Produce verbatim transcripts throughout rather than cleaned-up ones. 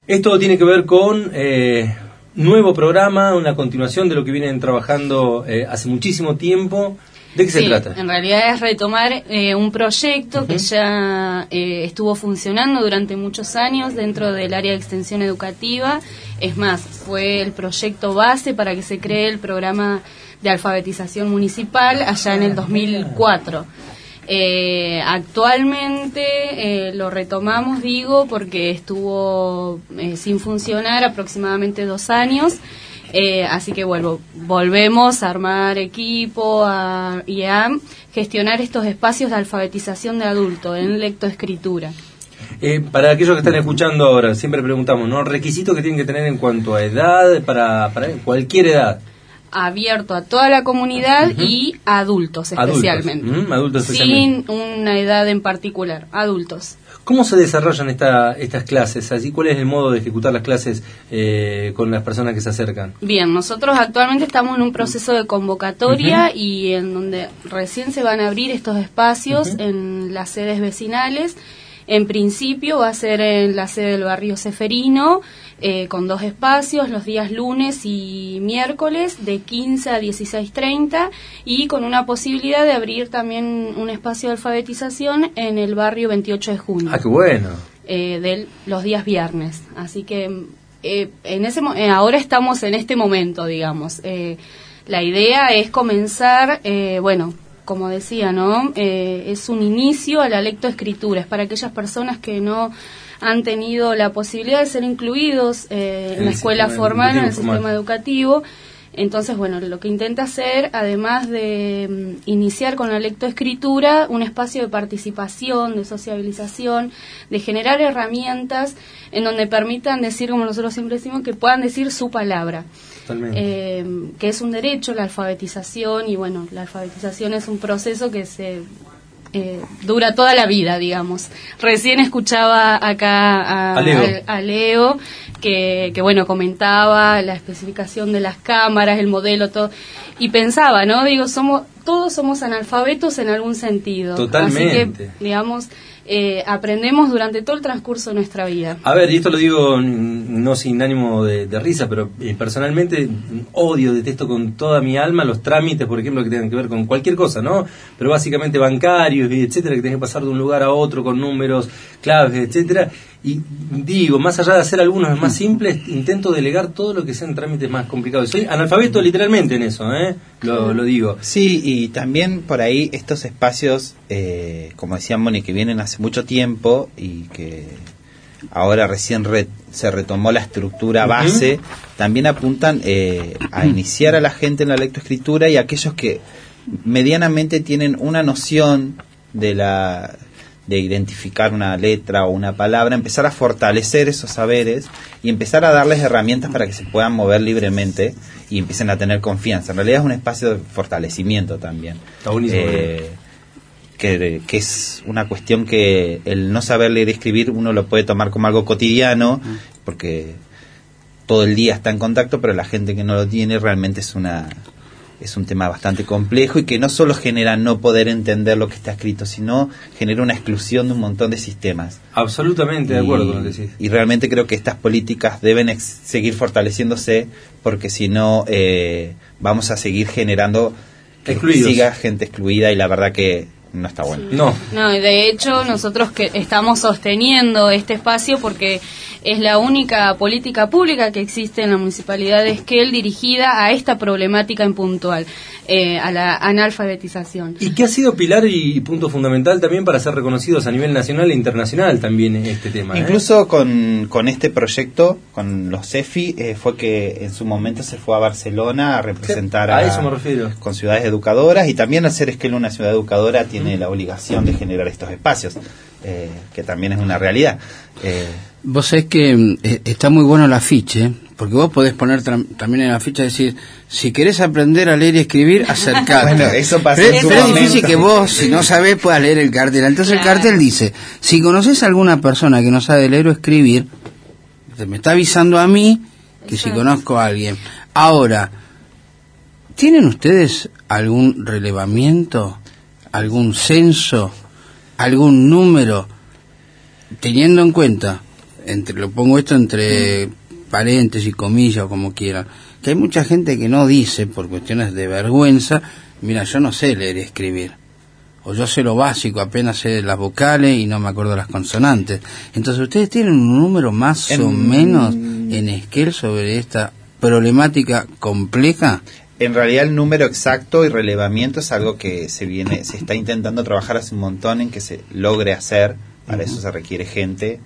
Esto tiene que ver con eh, nuevo programa, una continuación de lo que vienen trabajando eh, hace muchísimo tiempo. ¿De qué sí, se trata? En realidad es retomar eh, un proyecto uh-huh. que ya eh, estuvo funcionando durante muchos años dentro del área de extensión educativa. Es más, fue el proyecto base para que se cree el programa de alfabetización municipal allá en el dos mil cuatro. Eh, actualmente eh, lo retomamos, digo, porque estuvo eh, sin funcionar aproximadamente dos años. Eh, así que vuelvo, volvemos a armar equipo a, y a gestionar estos espacios de alfabetización de adulto en lectoescritura. Eh, para aquellos que están escuchando ahora, siempre preguntamos, ¿no? Requisitos que tienen que tener en cuanto a edad, para, para cualquier edad. Abierto a toda la comunidad uh-huh. y a adultos especialmente. Adultos, uh-huh. adultos especialmente. Sin una edad en particular, adultos. ¿Cómo se desarrollan esta, estas clases? Así, ¿cuál es el modo de ejecutar las clases eh, con las personas que se acercan? Bien, nosotros actualmente estamos en un proceso de convocatoria uh-huh. y en donde recién se van a abrir estos espacios uh-huh. en las sedes vecinales. En principio va a ser en la sede del barrio Ceferino, eh, con dos espacios, los días lunes y miércoles, de quince a dieciséis treinta, y con una posibilidad de abrir también un espacio de alfabetización en el barrio veintiocho de junio. ¡Ah, qué bueno! Eh, de los días viernes. Así que eh, en ese mo- eh, ahora estamos en este momento, digamos. Eh, la idea es comenzar, eh, bueno... como decía, ¿no? Eh, es un inicio a la lectoescritura, es para aquellas personas que no han tenido la posibilidad de ser incluidos eh, en la escuela formal, en el sistema educativo. Entonces, bueno, lo que intenta hacer, además de um, iniciar con la lectoescritura, un espacio de participación, de sociabilización, de generar herramientas en donde permitan decir, como nosotros siempre decimos, que puedan decir su palabra. Eh, que es un derecho, la alfabetización, y bueno, la alfabetización es un proceso que se eh, dura toda la vida, digamos. Recién escuchaba acá a, a Leo, a, a Leo que, que bueno, comentaba la especificación de las cámaras, el modelo, todo, y pensaba, ¿no? Digo, somos todos somos analfabetos en algún sentido. Totalmente. Así que, digamos, Eh, aprendemos durante todo el transcurso de nuestra vida. A ver, y esto lo digo no sin ánimo de, de risa, pero eh, personalmente odio, detesto con toda mi alma los trámites, por ejemplo, que tengan que ver con cualquier cosa, ¿no? Pero básicamente bancarios y etcétera, que tenés que pasar de un lugar a otro con números, claves, etcétera. Y digo, más allá de hacer algunos más simples, intento delegar todo lo que sean trámites más complicados. Soy analfabeto literalmente en eso, ¿eh? Lo, lo digo. Sí, y también por ahí estos espacios, eh, como decía Moni, que vienen hace mucho tiempo y que ahora recién re, se retomó la estructura base, uh-huh. también apuntan eh, a iniciar a la gente en la lectoescritura, y aquellos que medianamente tienen una noción de la... de identificar una letra o una palabra, empezar a fortalecer esos saberes y empezar a darles herramientas para que se puedan mover libremente y empiecen a tener confianza. En realidad es un espacio de fortalecimiento también. Está buenísimo. Eh, que, que es una cuestión que el no saber leer y escribir uno lo puede tomar como algo cotidiano, porque todo el día está en contacto, pero la gente que no lo tiene realmente es una... es un tema bastante complejo y que no solo genera no poder entender lo que está escrito, sino genera una exclusión de un montón de sistemas. Absolutamente de acuerdo con lo que decís. Y realmente creo que estas políticas deben ex- seguir fortaleciéndose, porque si no eh, vamos a seguir generando que Excluidos. siga gente excluida, y la verdad que no está bueno. Sí. No. No, y de hecho nosotros que estamos sosteniendo este espacio porque es la única política pública que existe en la municipalidad de Esquel dirigida a esta problemática en puntual, eh, a la analfabetización. Y que ha sido pilar y punto fundamental también para ser reconocidos a nivel nacional e internacional también este tema. Incluso ¿eh? con, con este proyecto, con los CEFI, eh, fue que en su momento se fue a Barcelona a representar sí, a, a eso me refiero. Con ciudades educadoras, y también al ser Esquel una ciudad educadora tiene mm. la obligación de generar estos espacios, eh, que también es una realidad. Eh, Vos sabés que eh, está muy bueno el afiche, porque vos podés poner tra- también en la ficha decir, si querés aprender a leer y escribir, acercate. Bueno, eso pasa pero, en su pero es momento. difícil que vos, si no sabés, puedas leer el cartel. Entonces claro. El cartel dice, si conocés a alguna persona que no sabe leer o escribir, me está avisando a mí que Exacto. Si conozco a alguien. Ahora, ¿tienen ustedes algún relevamiento, algún censo, algún número, teniendo en cuenta entre lo pongo esto entre mm. paréntesis, comillas o como quieran, que hay mucha gente que no dice, por cuestiones de vergüenza, mira, yo no sé leer y escribir, o yo sé lo básico, apenas sé las vocales y no me acuerdo las consonantes. Entonces, ¿ustedes tienen un número más en... o menos en Esquel sobre esta problemática compleja? En realidad el número exacto y relevamiento es algo que se viene, se está intentando trabajar hace un montón en que se logre hacer. Para uh-huh. eso se requiere gente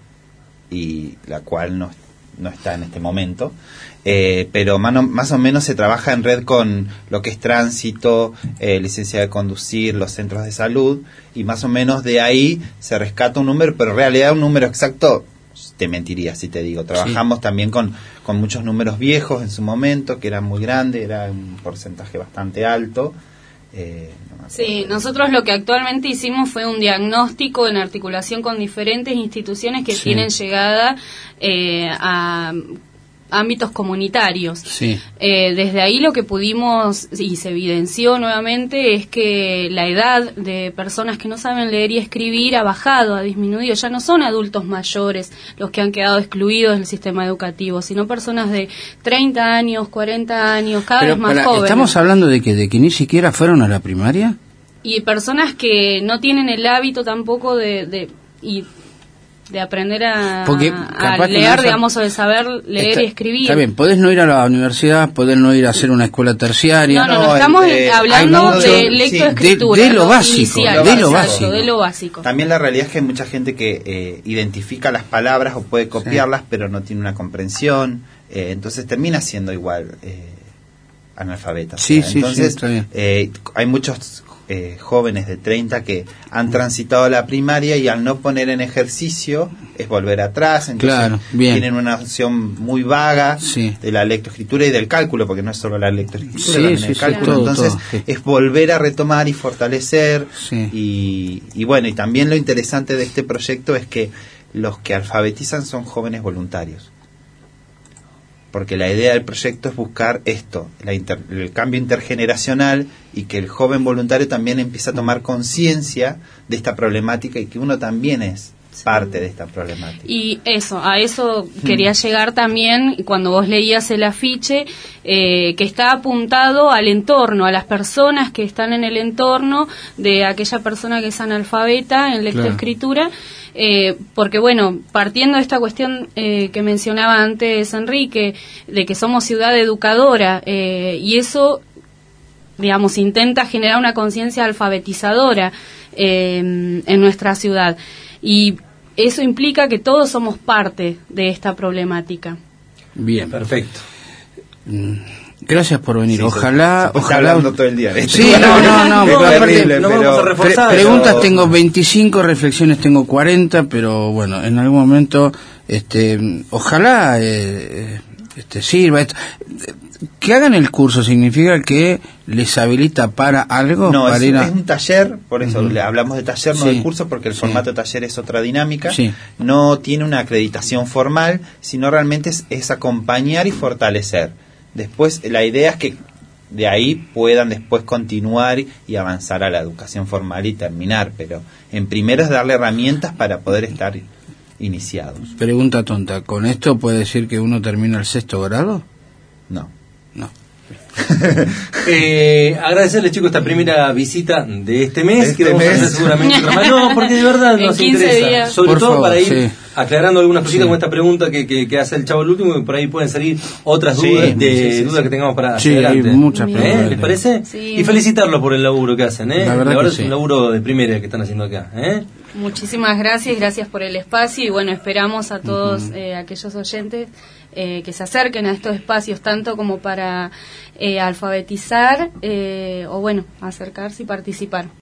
y la cual no, no está en este momento. Eh, pero más o, más o menos se trabaja en red con lo que es tránsito, eh, licencia de conducir, los centros de salud, y más o menos de ahí se rescata un número, pero en realidad un número exacto te mentiría si te digo. Trabajamos sí. también con, con muchos números viejos en su momento, que eran muy grandes, era un porcentaje bastante alto. Eh, no sí, nosotros lo que actualmente hicimos fue un diagnóstico en articulación con diferentes instituciones que sí. tienen llegada eh, a ámbitos comunitarios. Sí. Eh, desde ahí lo que pudimos, y se evidenció nuevamente, es que la edad de personas que no saben leer y escribir ha bajado, ha disminuido. Ya no son adultos mayores los que han quedado excluidos del sistema educativo, sino personas de treinta años, cuarenta años, cada Pero vez más para, jóvenes. ¿Estamos hablando de que, de que ni siquiera fueron a la primaria? Y personas que no tienen el hábito tampoco de... de y de aprender a, a leer, no digamos, o de saber leer está, y escribir. Está bien, podés no ir a la universidad, podés no ir a hacer una escuela terciaria. No, no, no estamos eh, hablando mucho, de lectoescritura. Sí, de, de lo básico, inicial, de lo exacto, básico. de lo básico. También la realidad es que hay mucha gente que eh, identifica las palabras o puede copiarlas, sí. pero no tiene una comprensión, eh, entonces termina siendo igual eh, analfabeta. Sí, o sea, sí, entonces, sí, está bien. Eh, hay muchos eh, jóvenes de treinta que han transitado la primaria y al no poner en ejercicio es volver atrás, entonces claro, bien. tienen una noción muy vaga sí. de la lectoescritura y del cálculo, porque no es solo la lectoescritura, sí, también sí, el sí, cálculo, todo, entonces todo, sí. es volver a retomar y fortalecer sí. y, y bueno, y también lo interesante de este proyecto es que los que alfabetizan son jóvenes voluntarios, porque la idea del proyecto es buscar esto, la inter, el cambio intergeneracional y que el joven voluntario también empiece a tomar conciencia de esta problemática y que uno también es sí. parte de esta problemática. Y eso, a eso quería mm. llegar también cuando vos leías el afiche, eh, que está apuntado al entorno, a las personas que están en el entorno de aquella persona que es analfabeta en lectoescritura. Claro. Eh, porque bueno, partiendo de esta cuestión eh, que mencionaba antes Enrique, de que somos ciudad educadora, eh, y eso, digamos, intenta generar una conciencia alfabetizadora eh, en nuestra ciudad, y eso implica que todos somos parte de esta problemática. Bien, perfecto. Gracias por venir. Sí, ojalá, se, se ojalá. Hablando todo el día. ¿eh? Sí, no, no, no. no, aparte, terrible, no vamos a reforzar. Pre preguntas pero... tengo veinticinco, reflexiones tengo cuarenta, pero bueno, en algún momento, este, ojalá, eh, este, sirva. Esto. Que hagan el curso significa que les habilita para algo. No, para es, ir a... es un taller, por eso uh-huh. le hablamos de taller, no sí. de curso, porque el sí. formato de taller es otra dinámica. Sí. No tiene una acreditación formal, sino realmente es, es acompañar y fortalecer. Después, la idea es que de ahí puedan después continuar y avanzar a la educación formal y terminar, pero en primero es darle herramientas para poder estar iniciados. Pregunta tonta, ¿con esto puede decir que uno termina el sexto grado? No. No. eh, agradecerle, chicos, esta primera visita de este mes, este que vamos mes. a hacer seguramente otra más. No, porque de verdad nos interesa, días. sobre por todo favor, para ir sí. aclarando algunas cositas sí. como esta pregunta que, que, que hace el chavo el último, y por ahí pueden salir otras sí, dudas, de, sí, sí, dudas sí. que tengamos para Sí, hacia hay adelante. muchas ¿Eh? preguntas. ¿Les parece? Sí. Y felicitarlos por el laburo que hacen, ¿eh? La verdad, La verdad que es sí. un laburo de primera que están haciendo acá, ¿eh? Muchísimas gracias, gracias por el espacio, y bueno, esperamos a todos Uh-huh. eh, aquellos oyentes eh, que se acerquen a estos espacios, tanto como para eh, alfabetizar eh, o bueno, acercarse y participar.